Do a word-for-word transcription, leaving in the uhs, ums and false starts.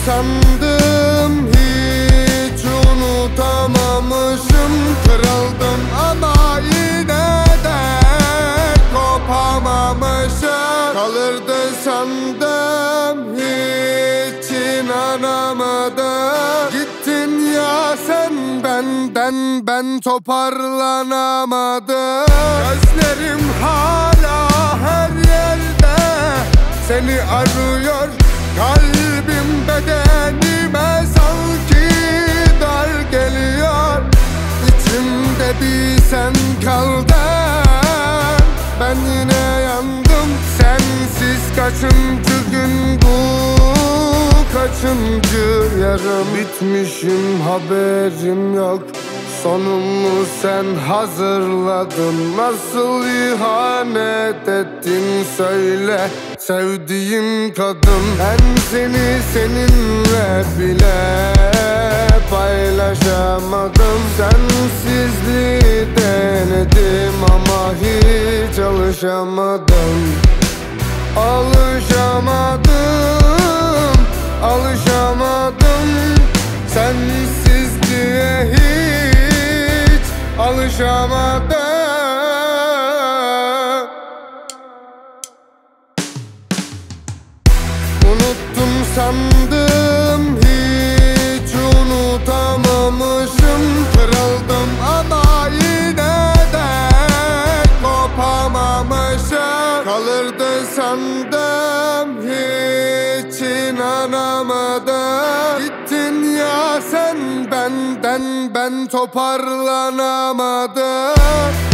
sandım, hiç unutamamışım. Kırıldım ama yine de kopamamışım. Kalırdı sandım, hiç inanamadım. Gittin ya sen benden, ben toparlanamadım. Gözlerim hala her yerde seni arıyor. Kalbim bedenime sanki dar geliyor. İçimde bir sen kaldın, ben yine yandım. Sensiz kaçıncı gün bu, kaçıncı yarım. Bitmişim, haberim yok. Sonumu sen hazırladın. Nasıl ihanet ettin söyle sevdiğim kadın. Ben seni seninle bile paylaşamadım. Sensizliği denedim ama hiç alışamadım. Alışamadım, alışamadım. Sensizliğe hiç alışamadım. Unuttum sandım, hiç unutamamışım. Kırıldım ama yine de kopamamışım. Kalırdı sandım, hiç inanamadım. Gittin ya sen benden, ben toparlanamadım.